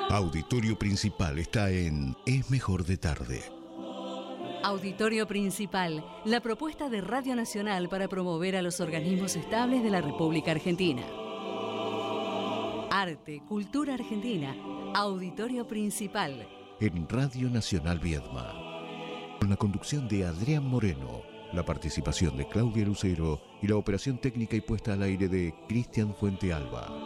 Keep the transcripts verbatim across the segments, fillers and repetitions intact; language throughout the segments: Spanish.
Auditorio Principal está en Es Mejor de Tarde. Auditorio Principal, la propuesta de Radio Nacional para promover a los organismos estables de la República Argentina. Arte, cultura argentina. Auditorio Principal. En Radio Nacional Viedma. Con la conducción de Adrián Moreno, la participación de Claudia Lucero y la operación técnica y puesta al aire de Cristian Fuentealba.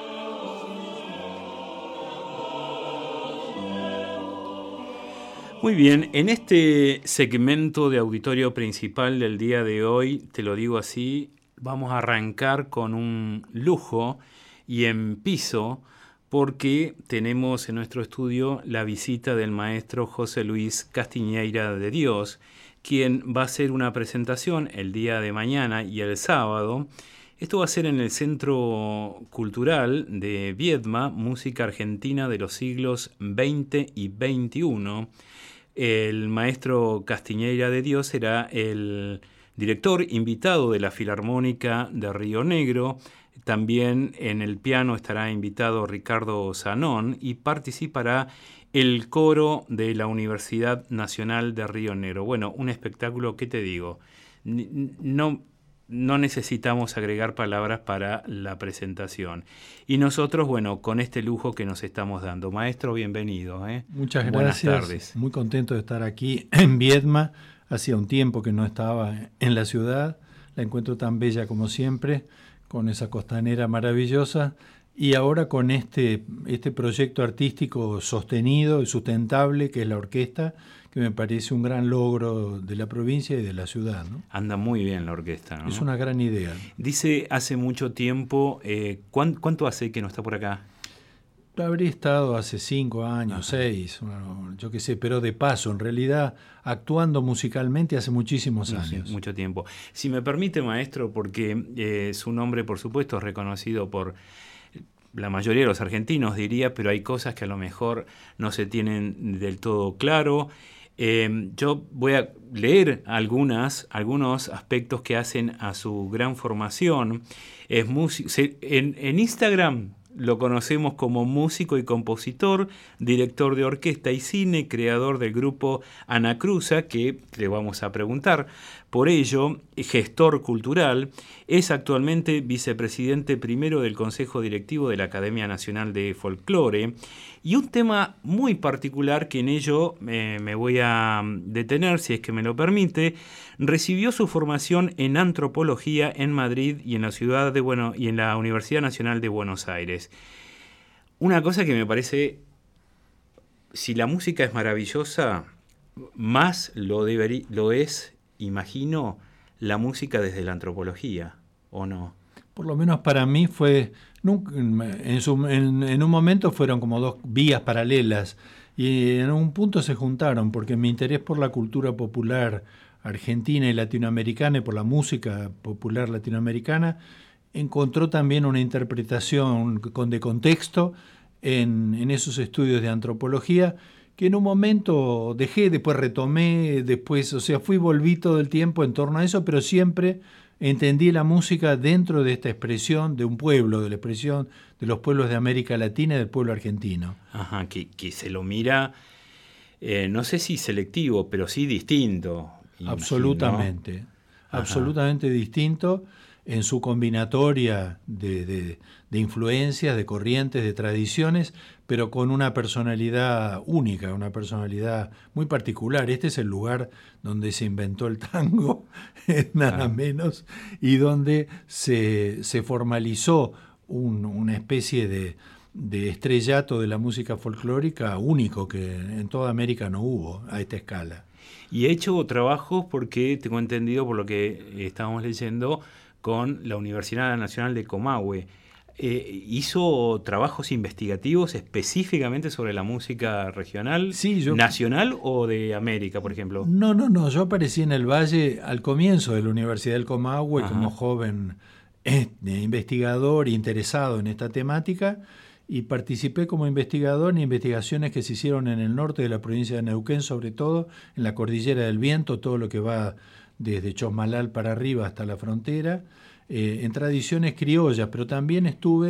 Muy bien, en este segmento de Auditorio Principal del día de hoy, te lo digo así, vamos a arrancar con un lujo y en piso, porque tenemos en nuestro estudio la visita del maestro José Luis Castiñeira de Dios, quien va a hacer una presentación el día de mañana y el sábado. Esto va a ser en el Centro Cultural de Viedma, Música Argentina de los siglos veinte y veintiuno. El maestro Castiñeira de Dios será el director invitado de la Filarmónica de Río Negro. También en el piano estará invitado Ricardo Zanón y participará el coro de la Universidad Nacional de Río Negro. Bueno, un espectáculo, ¿qué te digo? No... No necesitamos agregar palabras para la presentación. Y nosotros, bueno, con este lujo que nos estamos dando. Maestro, bienvenido. ¿eh? Muchas gracias. Buenas tardes. Muy contento de estar aquí en Viedma. Hacía un tiempo que no estaba en la ciudad. La encuentro tan bella como siempre, con esa costanera maravillosa. Y ahora con este, este proyecto artístico sostenido y sustentable, que es la orquesta, que me parece un gran logro de la provincia y de la ciudad, ¿no? Anda muy bien la orquesta, ¿no? Es una gran idea. Dice hace mucho tiempo, eh, ¿cuánto, ¿cuánto hace que no está por acá? Habré estado hace cinco años, Ajá. seis, bueno, yo qué sé, pero de paso, en realidad, actuando musicalmente hace muchísimos No, años. Sí, mucho tiempo. Si me permite, maestro, porque eh, su nombre, por supuesto, es reconocido por la mayoría de los argentinos, diría, pero hay cosas que a lo mejor no se tienen del todo claro. Eh, yo voy a leer algunas, algunos aspectos que hacen a su gran formación. Es músico, en, en Instagram lo conocemos como músico y compositor, director de orquesta y cine, creador del grupo Anacruza, que le vamos a preguntar. Por ello, gestor cultural, es actualmente vicepresidente primero del Consejo Directivo de la Academia Nacional de Folclore. Y un tema muy particular que en ello eh, me voy a detener, si es que me lo permite, recibió su formación en antropología en Madrid y en la ciudad de bueno y en la Universidad Nacional de Buenos Aires. Una cosa que me parece, si la música es maravillosa, más lo, deberí, lo es, imagino, la música desde la antropología, ¿o no? Por lo menos para mí fue, en, su, en, en un momento fueron como dos vías paralelas y en un punto se juntaron porque mi interés por la cultura popular argentina y latinoamericana y por la música popular latinoamericana encontró también una interpretación con, de contexto en, en esos estudios de antropología que en un momento dejé, después retomé, después, o sea, fui volví todo el tiempo en torno a eso, pero siempre entendí la música dentro de esta expresión de un pueblo, de la expresión de los pueblos de América Latina y del pueblo argentino. Ajá, que, que se lo mira, eh, no sé si selectivo, pero sí distinto. Absolutamente, imagino. absolutamente distinto en su combinatoria de, de, de influencias, de corrientes, de tradiciones, pero con una personalidad única, una personalidad muy particular. Este es el lugar donde se inventó el tango, nada ah. menos, y donde se, se formalizó un, una especie de, de estrellato de la música folclórica único que en toda América no hubo a esta escala. Y he hecho trabajos porque, tengo entendido por lo que estábamos leyendo, con la Universidad Nacional de Comahue. Eh, ¿Hizo trabajos investigativos específicamente sobre la música regional, sí, yo, nacional o de América, por ejemplo? No, no, no. Yo aparecí en el Valle al comienzo de la Universidad del Comahue Ajá. como joven eh, investigador interesado en esta temática y participé como investigador en investigaciones que se hicieron en el norte de la provincia de Neuquén, sobre todo en la Cordillera del Viento, todo lo que va desde Chosmalal para arriba hasta la frontera, eh, en tradiciones criollas, pero también estuve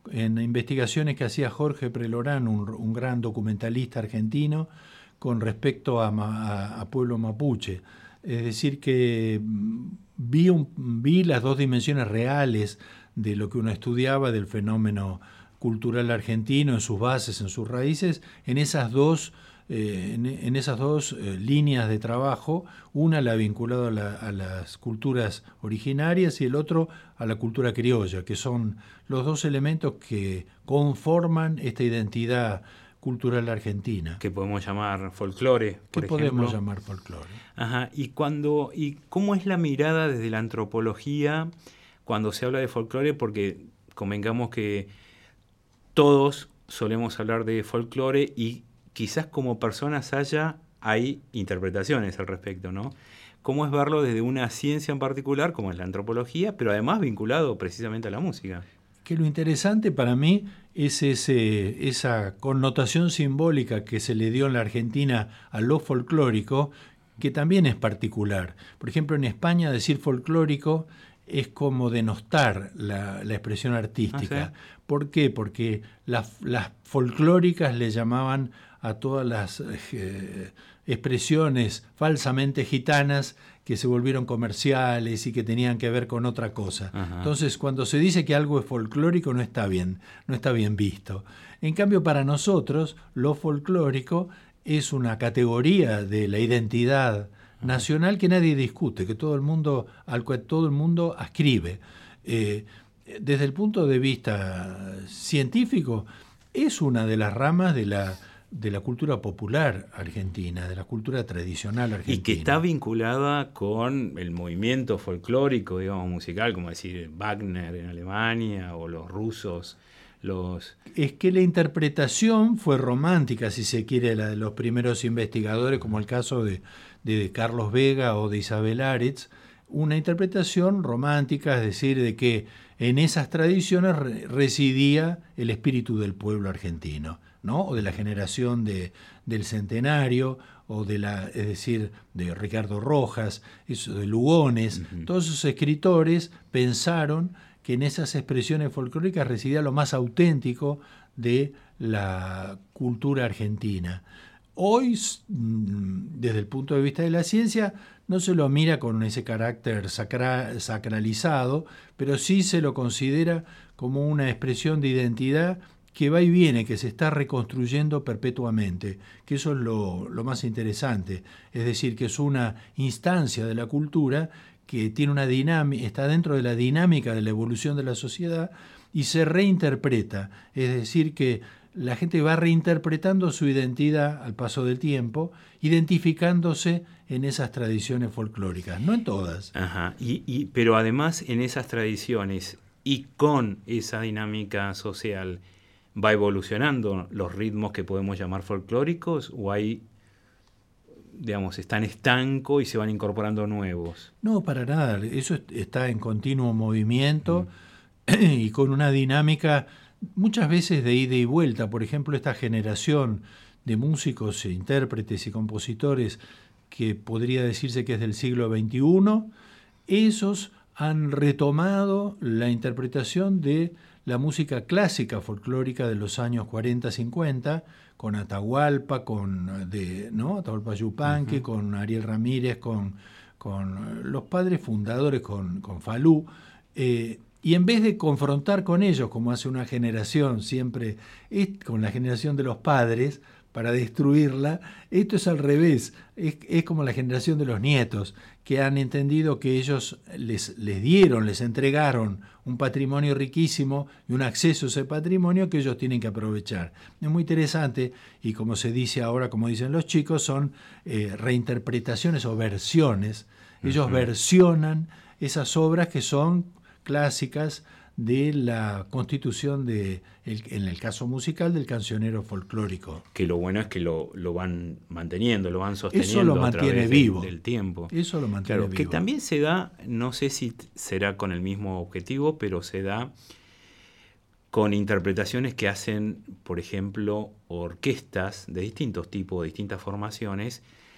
en investigaciones que hacía Jorge Prelorán, un, un gran documentalista argentino, con respecto a, a, a pueblo mapuche. Es decir, que vi, un, vi las dos dimensiones reales de lo que uno estudiaba del fenómeno cultural argentino, en sus bases, en sus raíces, en esas dos, eh, en, en esas dos eh, líneas de trabajo, una la vinculada a, la, a las culturas originarias y el otro a la cultura criolla, que son los dos elementos que conforman esta identidad cultural argentina. Que podemos llamar folclore, por que ejemplo. podemos llamar folclore. Ajá. ¿Y, cuando, ¿Y cómo es la mirada desde la antropología cuando se habla de folclore? Porque convengamos que todos solemos hablar de folclore y quizás como personas haya, hay interpretaciones al respecto, ¿no? ¿Cómo es verlo desde una ciencia en particular, como es la antropología, pero además vinculado precisamente a la música? Que lo interesante para mí es ese, esa connotación simbólica que se le dio en la Argentina a lo folclórico, que también es particular. Por ejemplo, en España decir folclórico es como denostar la, la expresión artística. ¿Ah, sí? ¿Por qué? Porque las, las folclóricas le llamaban a todas las eh, expresiones falsamente gitanas que se volvieron comerciales y que tenían que ver con otra cosa. Ajá. Entonces, cuando se dice que algo es folclórico, no está bien, no está bien visto. En cambio, para nosotros, lo folclórico es una categoría de la identidad nacional que nadie discute, que todo el mundo, al cual todo el mundo ascribe. Eh, desde el punto de vista científico, es una de las ramas de la, de la cultura popular argentina, de la cultura tradicional argentina. Y que está vinculada con el movimiento folclórico, digamos, musical, como decir Wagner en Alemania o los rusos. Los... Es que la interpretación fue romántica, si se quiere, la de los primeros investigadores, como el caso de, de Carlos Vega o de Isabel Aretz, una interpretación romántica, es decir, de que en esas tradiciones re- residía el espíritu del pueblo argentino, ¿no? O de la generación de, del centenario, o de la, es decir, de Ricardo Rojas, eso, de Lugones. Uh-huh. Todos esos escritores pensaron que en esas expresiones folclóricas residía lo más auténtico de la cultura argentina. Hoy, desde el punto de vista de la ciencia, no se lo mira con ese carácter sacra, sacralizado, pero sí se lo considera como una expresión de identidad que va y viene, que se está reconstruyendo perpetuamente, que eso es lo, lo más interesante, es decir, que es una instancia de la cultura que tiene una dinámica, está dentro de la dinámica de la evolución de la sociedad y se reinterpreta, es decir, que la gente va reinterpretando su identidad al paso del tiempo, identificándose en esas tradiciones folclóricas, no en todas. Ajá. Y, y, pero además en esas tradiciones y con esa dinámica social, ¿va evolucionando los ritmos que podemos llamar folclóricos o hay, digamos, están estancos y se van incorporando nuevos? No, para nada. Eso está en continuo movimiento mm. y con una dinámica muchas veces de ida y vuelta. Por ejemplo, esta generación de músicos, intérpretes y compositores que podría decirse que es del siglo veintiuno, esos han retomado la interpretación de la música clásica folclórica de los años cuarenta, cincuenta, con Atahualpa, con de, ¿no? Atahualpa Yupanqui, uh-huh. con Ariel Ramírez, con, con los padres fundadores, con, con Falú, eh, y en vez de confrontar con ellos, como hace una generación siempre, es con la generación de los padres, para destruirla, esto es al revés, es, es como la generación de los nietos, que han entendido que ellos les, les dieron, les entregaron un patrimonio riquísimo y un acceso a ese patrimonio que ellos tienen que aprovechar. Es muy interesante y como se dice ahora, como dicen los chicos, son eh, reinterpretaciones o versiones. Ellos uh-huh. versionan esas obras que son clásicas de la constitución de, el, en el caso musical, del cancionero folclórico. Que lo bueno es que lo, lo van manteniendo, lo van sosteniendo. Eso lo mantiene a través vivo. Del, del tiempo. Eso lo mantiene claro, vivo. Que también se da, no sé si será con el mismo objetivo, pero se da con interpretaciones que hacen, por ejemplo, orquestas de distintos tipos, de distintas formaciones,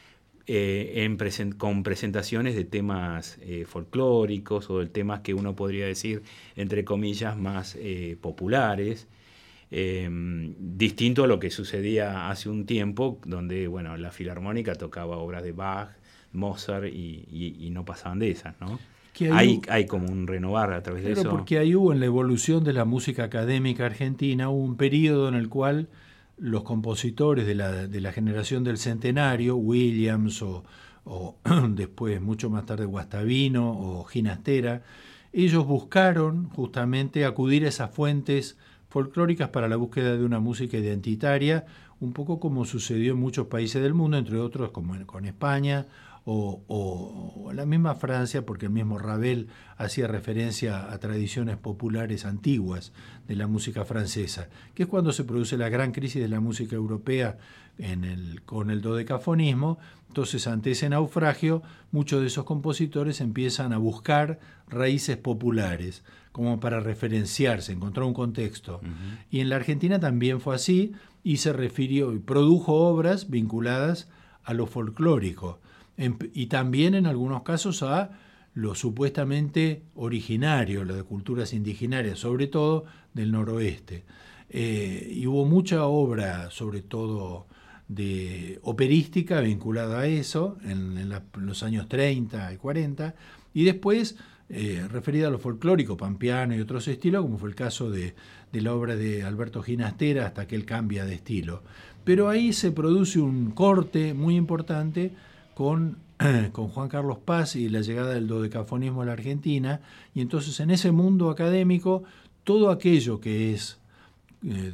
eh, en present, con presentaciones de temas eh, folclóricos o de temas que uno podría decir, entre comillas, más eh, populares. Eh, distinto a lo que sucedía hace un tiempo, donde bueno, la Filarmónica tocaba obras de Bach, Mozart y, y, y no pasaban de esas, ¿no? Hay, hay, hay como un renovar a través pero de eso. Porque ahí hubo en la evolución de la música académica argentina, hubo un periodo en el cual los compositores de la, de la generación del centenario, Williams o, o después, mucho más tarde, Guastavino o Ginastera, ellos buscaron justamente acudir a esas fuentes folclóricas para la búsqueda de una música identitaria, un poco como sucedió en muchos países del mundo, entre otros como en, con España o, o, o la misma Francia, porque el mismo Ravel hacía referencia a tradiciones populares antiguas de la música francesa, que es cuando se produce la gran crisis de la música europea en el, con el dodecafonismo. Entonces, ante ese naufragio, muchos de esos compositores empiezan a buscar raíces populares, como para referenciarse, encontrar un contexto. Uh-huh. Y en la Argentina también fue así, y se refirió y produjo obras vinculadas a lo folclórico, en, y también en algunos casos a lo supuestamente originario, lo de culturas indigenarias, sobre todo del noroeste. Eh, y hubo mucha obra, sobre todo de operística, vinculada a eso, en, en, la, en los años treinta y cuarenta, y después Eh, referida a lo folclórico, pampeano y otros estilos, como fue el caso de, de la obra de Alberto Ginastera, hasta que él cambia de estilo. Pero ahí se produce un corte muy importante con, eh, con Juan Carlos Paz y la llegada del dodecafonismo a la Argentina, y entonces en ese mundo académico todo aquello que es eh,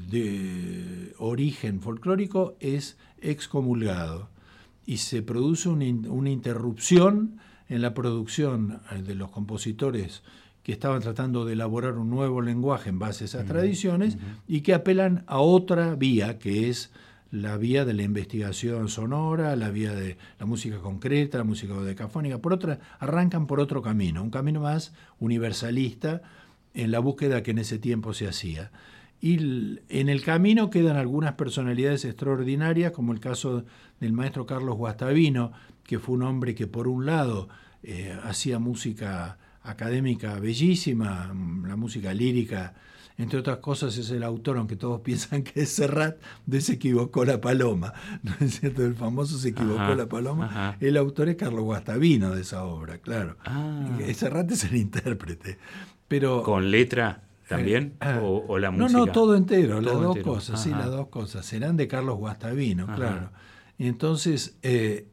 de origen folclórico es excomulgado, y se produce una, una interrupción en la producción de los compositores que estaban tratando de elaborar un nuevo lenguaje en base a esas uh-huh, tradiciones, uh-huh. y que apelan a otra vía, que es la vía de la investigación sonora, la vía de la música concreta, la música dodecafónica, por otra, arrancan por otro camino, un camino más universalista en la búsqueda que en ese tiempo se hacía. Y en el camino quedan algunas personalidades extraordinarias, como el caso del maestro Carlos Guastavino, que fue un hombre que por un lado eh, hacía música académica bellísima, la música lírica, entre otras cosas es el autor, aunque todos piensan que es Serrat, de Se equivocó la paloma, ¿no es cierto? El famoso Se equivocó ajá, la paloma. Ajá. El autor es Carlos Guastavino de esa obra, claro. Ah. Serrat es el intérprete. Pero, ¿con letra también? Eh, o, ¿O la música? No, no, todo entero, todo las dos entero. cosas, Ajá. sí, las dos cosas. Serán de Carlos Guastavino, ajá. claro. Y entonces, eh,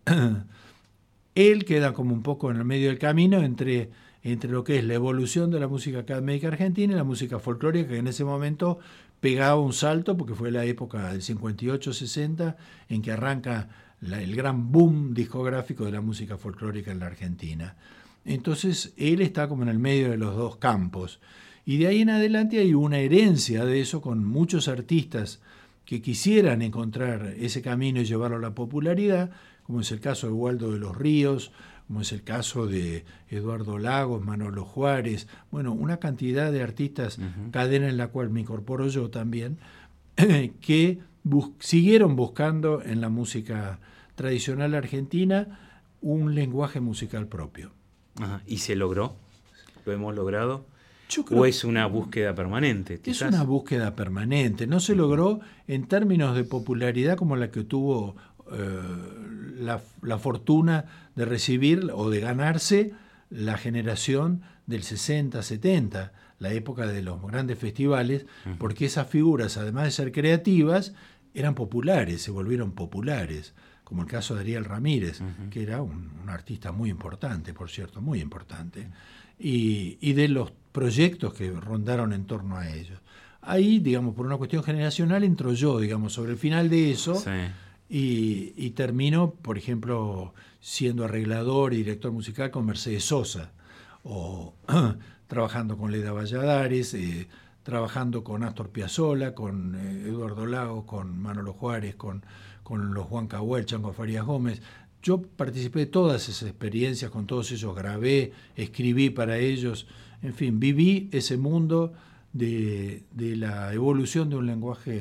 él queda como un poco en el medio del camino entre, entre lo que es la evolución de la música académica argentina y la música folclórica, que en ese momento pegaba un salto, porque fue la época del cincuenta y ocho sesenta en que arranca la, el gran boom discográfico de la música folclórica en la Argentina. Entonces, él está como en el medio de los dos campos. Y de ahí en adelante hay una herencia de eso con muchos artistas que quisieran encontrar ese camino y llevarlo a la popularidad, como es el caso de Waldo de los Ríos, como es el caso de Eduardo Lagos, Manolo Juárez, bueno, una cantidad de artistas, uh-huh. cadena en la cual me incorporo yo también, que bus- siguieron buscando en la música tradicional argentina un lenguaje musical propio. Ajá. ¿Y se logró? ¿Lo hemos logrado? Yo creo ¿O es una búsqueda permanente? Quizás? Es una búsqueda permanente. No se logró en términos de popularidad como la que tuvo eh, la, la fortuna de recibir o de ganarse la generación del sesenta, setenta, la época de los grandes festivales, uh-huh. porque esas figuras, además de ser creativas, eran populares, se volvieron populares, como el caso de Ariel Ramírez, uh-huh. que era un, un artista muy importante, por cierto, muy importante, y, y de los proyectos que rondaron en torno a ellos. Ahí, digamos, por una cuestión generacional, entro yo, digamos, sobre el final de eso, sí. y, y termino, por ejemplo, siendo arreglador y director musical con Mercedes Sosa, o trabajando con Leda Valladares, eh, trabajando con Astor Piazzolla, con eh, Eduardo Lagos, con Manolo Juárez, con, con los Juan Cahuel, Chango Farías Gómez. Yo participé de todas esas experiencias, con todos ellos grabé, escribí para ellos, en fin, viví ese mundo de, de la evolución de un lenguaje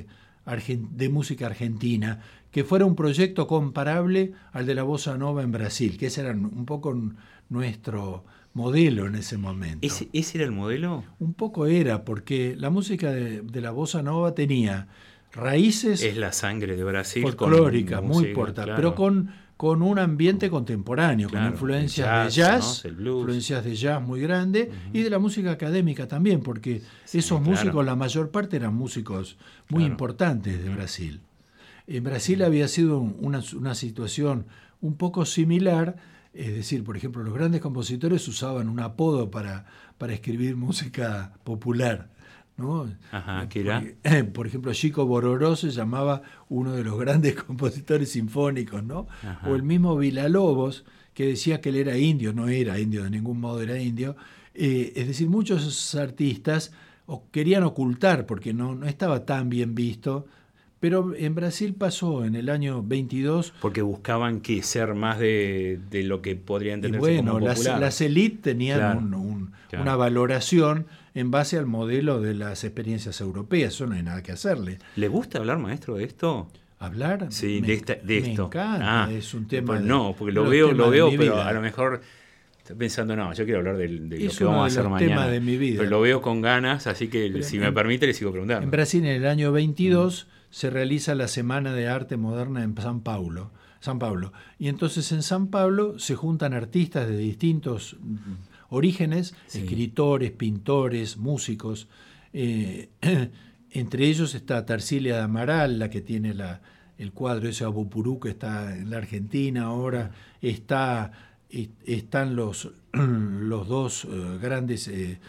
de música argentina, que fuera un proyecto comparable al de la bossa nova en Brasil, que ese era un poco nuestro modelo en ese momento. ¿Ese, ese era el modelo? Un poco era, porque la música de, de la bossa nova tenía raíces... Es la sangre de Brasil. Folclórica, muy importante, claro. Pero con, con un ambiente contemporáneo, claro, con influencias jazz, de jazz, ¿no? El blues. Influencias de jazz muy grandes, uh-huh. y de la música académica también, porque sí, esos claro. músicos, la mayor parte eran músicos muy claro. importantes de Brasil. En Brasil uh-huh. había sido una, una situación un poco similar. Es decir, por ejemplo, los grandes compositores usaban un apodo para, para escribir música popular, ¿no? Ajá, ¿qué era? Por, por ejemplo, Chico Bororó se llamaba uno de los grandes compositores sinfónicos, ¿no? Ajá. O el mismo Villalobos, que decía que él era indio, no era indio, de ningún modo era indio. Eh, es decir, muchos artistas querían ocultar, porque no, no estaba tan bien visto. Pero en Brasil pasó en el año veintidós... Porque buscaban que ser más de, de lo que podría entenderse bueno, como popular. Las, las élites tenían claro, un, un, claro. una valoración en base al modelo de las experiencias europeas. Eso no hay nada que hacerle. ¿Le gusta hablar, maestro, de esto? ¿Hablar? Sí, me, de, esta, de me esto. encanta, ah, es un tema... Pues de, no, porque lo veo, lo veo, pero vida. A lo mejor... Estoy pensando, no, yo quiero hablar de, de lo que vamos a hacer mañana. De mi vida. Pero lo veo con ganas, así que pero si en, me permite le sigo preguntando. En Brasil, en el año veintidós, mm. se realiza la Semana de Arte Moderna en San Paulo, San Pablo. Y entonces en San Pablo se juntan artistas de distintos orígenes, sí. escritores, pintores, músicos. Eh, entre ellos está Tarsila de Amaral, la que tiene la, el cuadro ese Abupurú, que está en la Argentina ahora. Está... están los, los dos uh, grandes eh,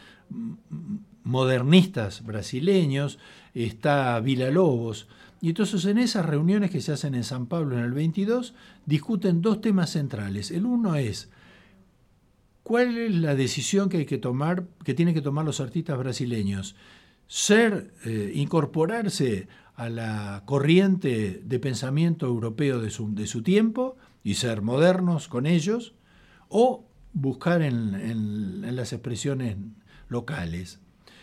modernistas brasileños, está Villalobos, y entonces en esas reuniones que se hacen en San Pablo en el veintidós, discuten dos temas centrales. El uno es, ¿cuál es la decisión que hay que tomar, que tienen que tomar los artistas brasileños? Ser, eh, incorporarse a la corriente de pensamiento europeo de su, de su tiempo y ser modernos con ellos, o buscar en, en, en las expresiones locales.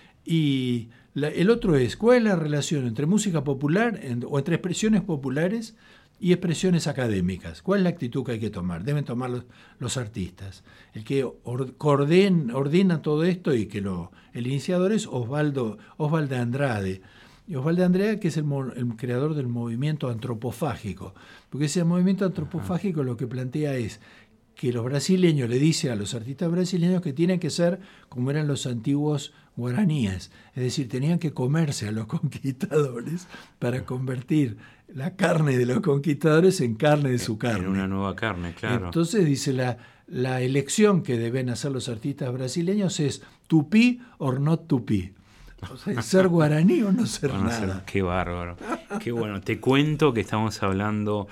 Y la, el otro es, ¿cuál es la relación entre música popular en, o entre expresiones populares y expresiones académicas? ¿Cuál es la actitud que hay que tomar? Deben tomar los, los artistas. El que or, orden, ordena todo esto y que lo, el iniciador es Osvaldo, Osvaldo Andrade. Y Osvaldo Andrade, que es el, el creador del movimiento antropofágico. Porque ese movimiento antropofágico lo que plantea es que los brasileños le dicen a los artistas brasileños que tienen que ser como eran los antiguos guaraníes, es decir, tenían que comerse a los conquistadores para convertir la carne de los conquistadores en carne de su carne. En una nueva carne, claro. Entonces dice, la, la elección que deben hacer los artistas brasileños es tupí or not tupí. O sea, ser guaraní o no ser bueno, nada. Qué bárbaro. Qué bueno. Te cuento que estamos hablando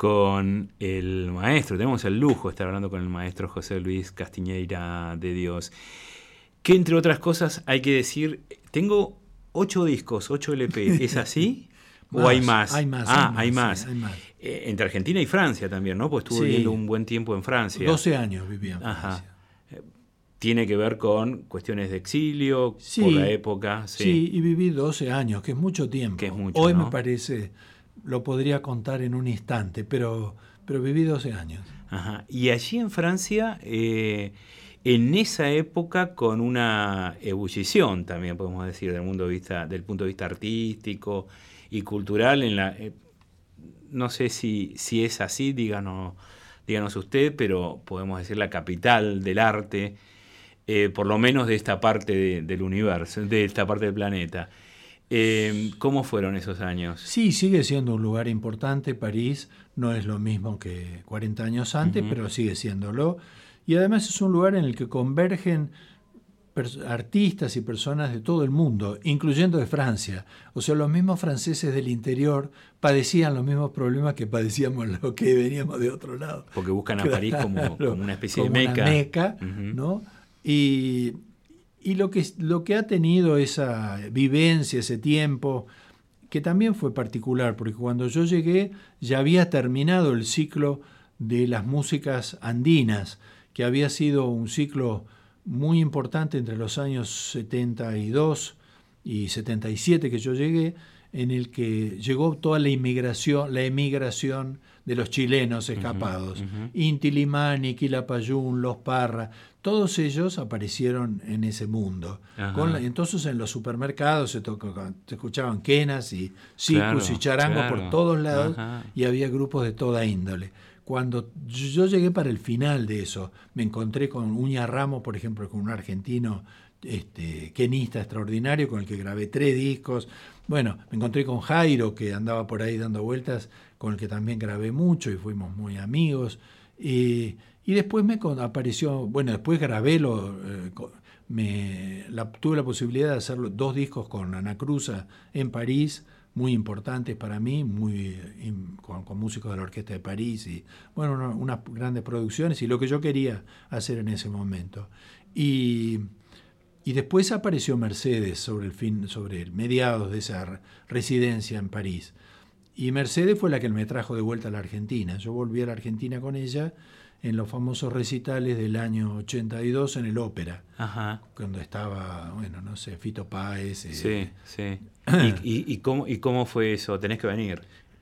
con el maestro, tenemos el lujo de estar hablando con el maestro José Luis Castiñeira de Dios, que entre otras cosas hay que decir, tengo ocho discos, ocho L P, ¿es así? Más, ¿O hay más? Hay más. Ah, hay más. Hay más. Sí, hay más. Eh, entre Argentina y Francia también, ¿no? Pues estuvo sí. viviendo un buen tiempo en Francia. doce años vivía en Ajá. Francia. Eh, tiene que ver con cuestiones de exilio, sí, por la época. Sí. sí, y viví doce años, que es mucho tiempo. Que es mucho, Hoy ¿no? me parece... lo podría contar en un instante, pero, pero viví doce años. Ajá. Y allí en Francia, eh, en esa época, con una ebullición, también podemos decir, del, mundo de vista, del punto de vista artístico y cultural, en la, eh, no sé si, si es así, díganos, díganos usted, pero podemos decir la capital del arte, eh, por lo menos de esta parte de, del universo, de esta parte del planeta. Eh, ¿Cómo fueron esos años? Sí, sigue siendo un lugar importante. París no es lo mismo que cuarenta años antes, uh-huh. pero sigue siéndolo. Y además es un lugar en el que convergen pers- artistas y personas de todo el mundo, incluyendo de Francia. O sea, los mismos franceses del interior padecían los mismos problemas que padecíamos los que veníamos de otro lado. Porque buscan a claro, París como, como una especie como de meca. Una meca, uh-huh. ¿no? Y... Y lo que, lo que ha tenido esa vivencia, ese tiempo, que también fue particular, porque cuando yo llegué ya había terminado el ciclo de las músicas andinas, que había sido un ciclo muy importante entre los años setenta y dos y setenta y siete que yo llegué, en el que llegó toda la inmigración, la emigración de los chilenos escapados. Uh-huh, uh-huh. Inti Limani, Quilapayún, Los Parra, todos ellos aparecieron en ese mundo. Uh-huh. Con la, entonces en los supermercados se, tocó, se escuchaban quenas y circus claro, y charangos claro. por todos lados, uh-huh. y había grupos de toda índole. Cuando yo llegué para el final de eso, me encontré con Uña Ramos, por ejemplo, con un argentino este, quenista extraordinario con el que grabé tres discos. Bueno, me encontré con Jairo, que andaba por ahí dando vueltas, con el que también grabé mucho y fuimos muy amigos. Y, y después me apareció, bueno, después grabé, lo, eh, me, la, tuve la posibilidad de hacer dos discos con Ana Cruza en París, muy importantes para mí, muy con, con músicos de la Orquesta de París y bueno, una, unas grandes producciones y lo que yo quería hacer en ese momento. Y, y después apareció Mercedes sobre el fin, sobre el mediados de esa residencia en París. Y Mercedes fue la que me trajo de vuelta a la Argentina. Yo volví a la Argentina con ella en los famosos recitales del año ochenta y dos en el Ópera. Ajá. Cuando estaba, bueno, no sé, Fito Páez. Eh, sí, sí. ¿Y, y, y, cómo, ¿Y cómo fue eso? Tenés que venir.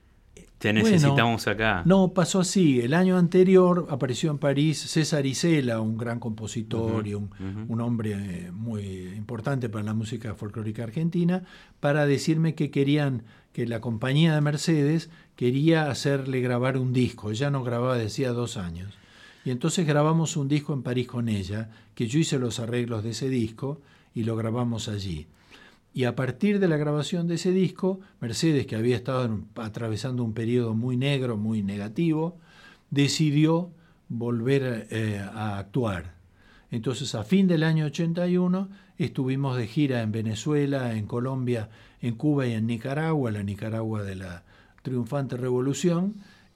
Te necesitamos bueno, acá. No, pasó así. El año anterior apareció en París César Isela, un gran compositor uh-huh, y un, uh-huh. un hombre muy importante para la música folclórica argentina, para decirme que querían, que la compañía de Mercedes quería hacerle grabar un disco. Ella no grababa desde hacía dos años. Y entonces grabamos un disco en París con ella, que yo hice los arreglos de ese disco y lo grabamos allí. Y a partir de la grabación de ese disco, Mercedes, que había estado en, atravesando un periodo muy negro, muy negativo, decidió volver eh, a actuar. Entonces, a fin del año ochenta y uno, estuvimos de gira en Venezuela, en Colombia, en Cuba y en Nicaragua, la Nicaragua de la triunfante revolución.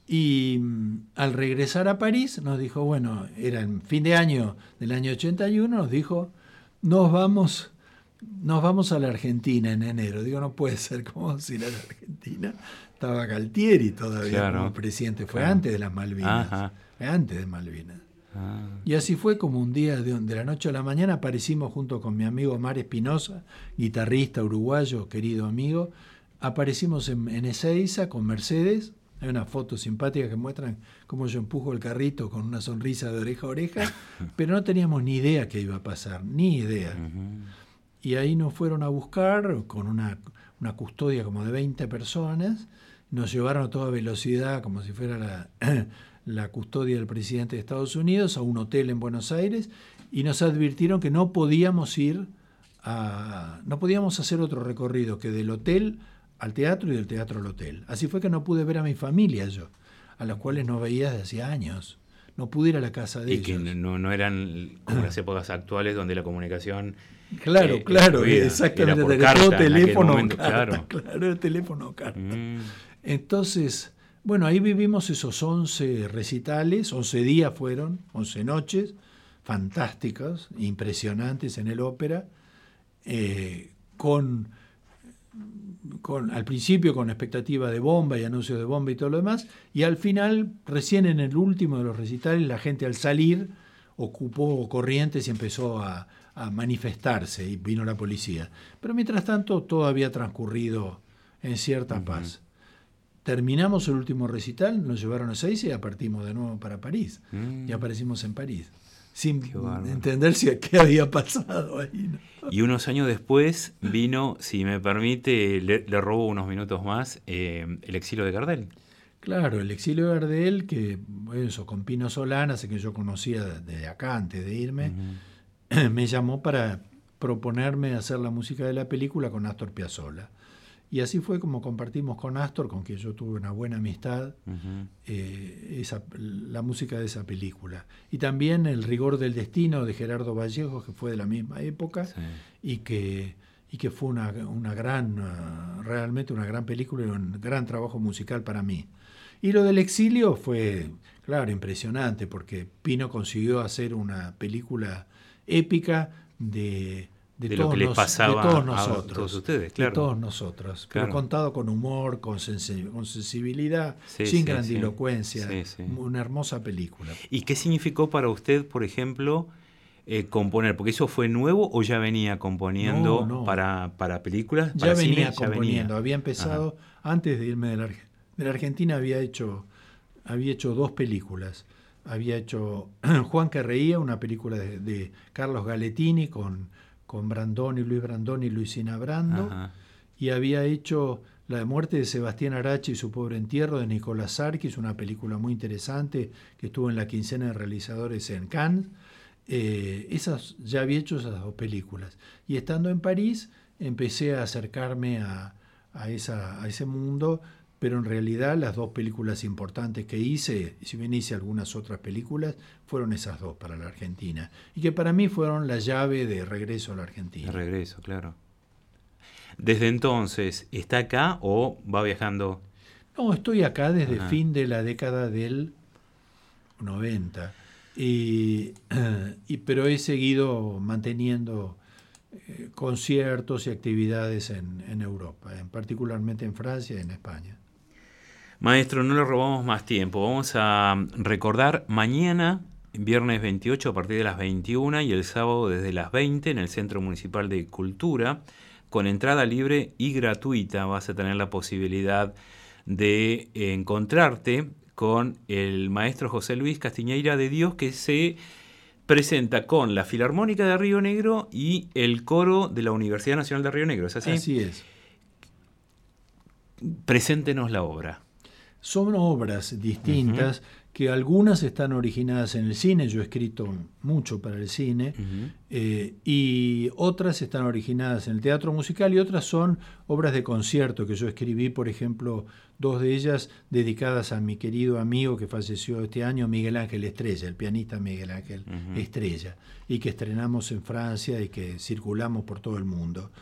Y mm, al regresar a París, nos dijo, bueno, era en fin de año del año ochenta y uno, nos dijo, nos vamos... Nos vamos a la Argentina en enero. Digo, no puede ser, ¿cómo vamos a ir a la Argentina? Estaba Galtieri todavía claro, como presidente. Fue claro. antes de las Malvinas. Ajá. Fue antes de Malvinas. Ah. Y así fue como un día de, de la noche a la mañana aparecimos junto con mi amigo Omar Espinosa, guitarrista uruguayo, querido amigo. Aparecimos en, en Ezeiza con Mercedes. Hay una foto simpática que muestran cómo yo empujo el carrito con una sonrisa de oreja a oreja, pero no teníamos ni idea qué iba a pasar, ni idea. Uh-huh. Y ahí nos fueron a buscar con una, una custodia como de veinte personas, nos llevaron a toda velocidad, como si fuera la, la custodia del presidente de Estados Unidos, a un hotel en Buenos Aires, y nos advirtieron que no podíamos ir a, no podíamos hacer otro recorrido que del hotel al teatro y del teatro al hotel. Así fue que no pude ver a mi familia yo, a los cuales no veía desde hacía años. No pude ir a la casa de y ellos. Y que no, no eran como las épocas actuales donde la comunicación... Claro, eh, claro, eh, exactamente. Era carta, todo teléfono, momento, carta, claro. claro, teléfono, carta. Mm. Entonces, bueno, ahí vivimos esos once recitales, once días fueron, once noches, fantásticas, impresionantes en el ópera, eh, con, con, al principio con expectativa de bomba y anuncios de bomba y todo lo demás, y al final, recién en el último de los recitales, la gente al salir ocupó Corrientes y empezó a... a manifestarse y vino la policía. Pero mientras tanto todo había transcurrido en cierta uh-huh. paz. Terminamos el último recital, nos llevaron a Ezeiza y partimos de nuevo para París. Uh-huh. Y aparecimos en París, sin entender si qué había pasado ahí, ¿no? Y unos años después vino, si me permite, le, le robo unos minutos más, eh, el exilio de Gardel. Claro, el exilio de Gardel, que eso, con Pino Solanas, que yo conocía desde acá antes de irme, uh-huh. me llamó para proponerme hacer la música de la película con Astor Piazzolla. Y así fue como compartimos con Astor, con quien yo tuve una buena amistad, uh-huh. eh, esa, la música de esa película. Y también El rigor del destino de Gerardo Vallejo, que fue de la misma época, sí. y, que, y que fue una, una gran, uh, realmente una gran película y un gran trabajo musical para mí. Y lo del exilio fue, claro, impresionante, porque Pino consiguió hacer una película épica de, de, de todos, lo que les nos, pasaba de todos nosotros, a todos ustedes, claro. de todos nosotros, claro. pero contado con humor, con, sensi- con sensibilidad, sí, sin sí, grandilocuencia, sí. Sí, sí. Una hermosa película. ¿Y qué significó para usted, por ejemplo, eh, componer? Porque eso fue nuevo o ya venía componiendo no, no. Para, para películas. Ya para venía cine, componiendo, ya venía. había empezado, Ajá. antes de irme de la, de la Argentina había hecho, había hecho dos películas. Había hecho Juan que reía, una película de, de Carlos Galettini con, con Brandoni, Luis Brandoni y Luisina Brando. Ajá. Y había hecho La muerte de Sebastián Arachi y su pobre entierro de Nicolás Sarkis, una película muy interesante que estuvo en la quincena de realizadores en Cannes. Eh, esas, ya había hecho esas dos películas. Y estando en París empecé a acercarme a, a, esa, a ese mundo, pero en realidad las dos películas importantes que hice, si bien hice algunas otras películas, fueron esas dos para la Argentina. Y que para mí fueron la llave de regreso a la Argentina. De regreso, claro. Desde entonces, ¿está acá o va viajando? No, estoy acá desde Ajá. fin de la década del noventa. Y, y, pero he seguido manteniendo eh, conciertos y actividades en, en Europa, en, particularmente en Francia y en España. Maestro, no le robamos más tiempo. Vamos a recordar mañana, viernes veintiocho, a partir de las veintiuna, y el sábado desde las veinte en el Centro Municipal de Cultura, con entrada libre y gratuita. Vas a tener la posibilidad de encontrarte con el maestro José Luis Castiñeira de Dios, que se presenta con la Filarmónica de Río Negro y el coro de la Universidad Nacional de Río Negro. ¿Es así? Así es. Preséntenos la obra. Son obras distintas, uh-huh. que algunas están originadas en el cine, yo he escrito mucho para el cine, uh-huh. eh, y otras están originadas en el teatro musical, y otras son obras de concierto que yo escribí, por ejemplo, dos de ellas dedicadas a mi querido amigo que falleció este año, Miguel Ángel Estrella, el pianista Miguel Ángel uh-huh. Estrella, y que estrenamos en Francia y que circulamos por todo el mundo.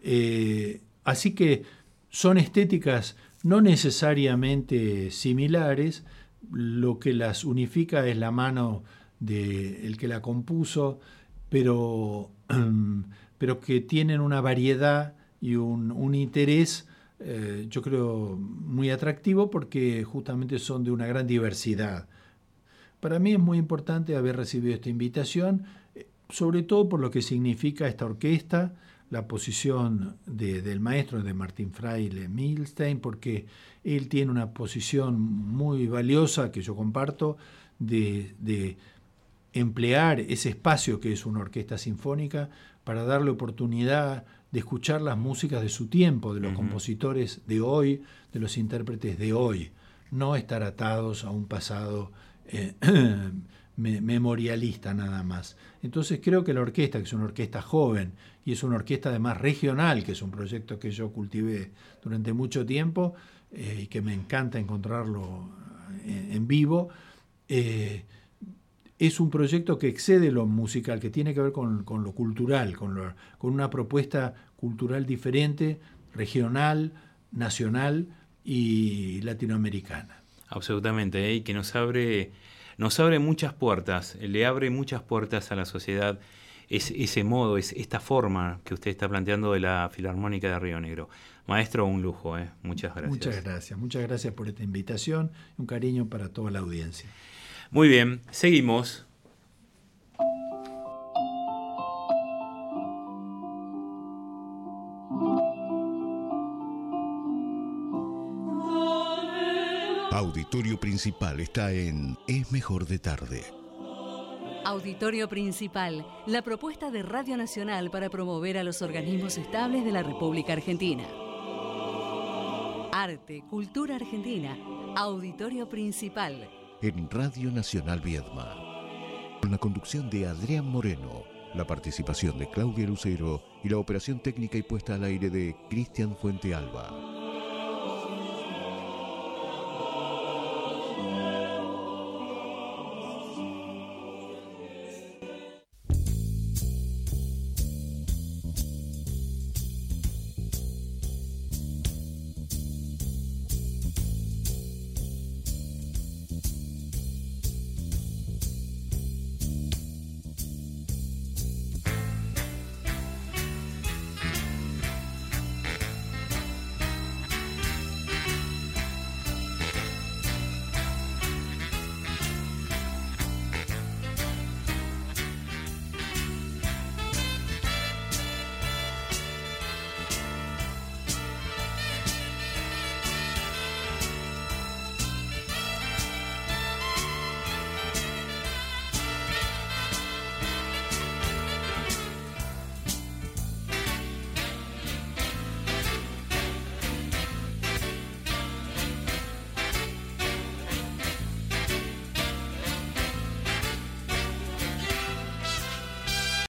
Eh, así que son estéticas no necesariamente similares, lo que las unifica es la mano del que la compuso, pero, pero que tienen una variedad y un, un interés, eh, yo creo, muy atractivo, porque justamente son de una gran diversidad. Para mí es muy importante haber recibido esta invitación, sobre todo por lo que significa esta orquesta, la posición de, del maestro de Martín Fraile Milstein, porque él tiene una posición muy valiosa que yo comparto de, de emplear ese espacio que es una orquesta sinfónica para darle oportunidad de escuchar las músicas de su tiempo, de los uh-huh. compositores de hoy, de los intérpretes de hoy, no estar atados a un pasado eh, memorialista nada más. Entonces creo que la orquesta, que es una orquesta joven y es una orquesta además regional, que es un proyecto que yo cultivé durante mucho tiempo eh, y que me encanta encontrarlo en, en vivo, eh, es un proyecto que excede lo musical, que tiene que ver con, con lo cultural, con, lo, con una propuesta cultural diferente, regional, nacional y latinoamericana. Absolutamente, ¿eh? Y que nos abre... Nos abre muchas puertas, le abre muchas puertas a la sociedad, es, ese modo, es esta forma que usted está planteando de la Filarmónica de Río Negro. Maestro, un lujo, ¿eh? Muchas gracias. Muchas gracias, muchas gracias por esta invitación, un cariño para toda la audiencia. Muy bien, seguimos. Auditorio Principal está en Es Mejor de Tarde. Auditorio Principal, la propuesta de Radio Nacional para promover a los organismos estables de la República Argentina. Arte, cultura argentina. Auditorio Principal. En Radio Nacional Viedma. Con la conducción de Adrián Moreno, la participación de Claudia Lucero y la operación técnica y puesta al aire de Cristian Fuentealba.